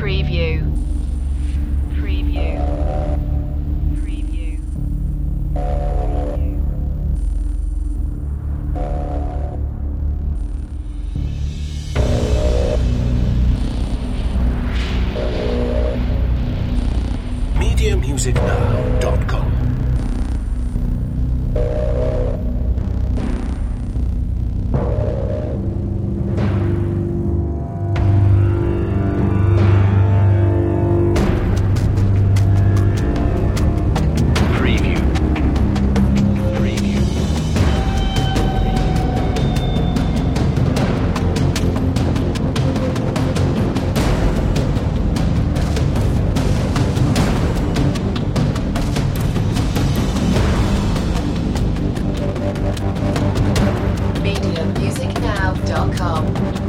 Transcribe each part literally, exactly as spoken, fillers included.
Preview. Preview. Preview. media music now dot com media music now dot com.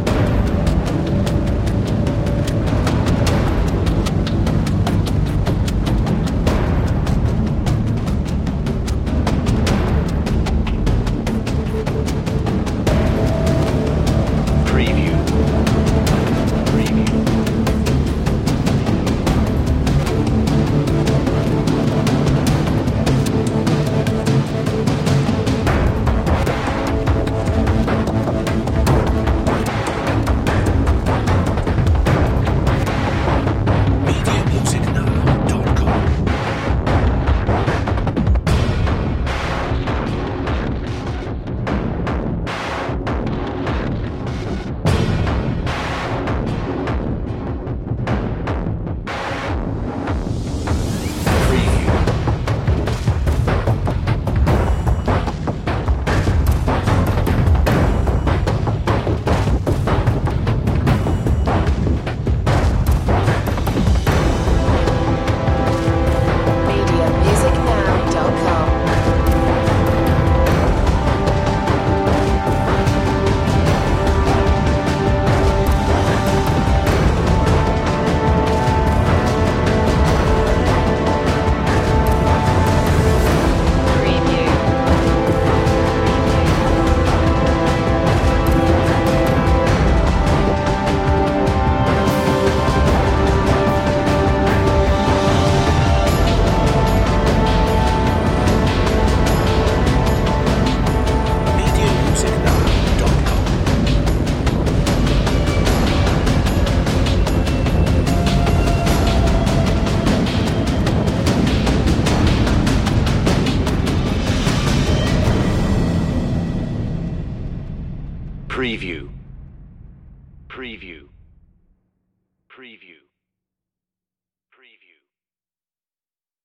Preview. Preview. media music now dot com Preview. media music now dot com. Preview. media music now dot com Preview. Preview. Preview.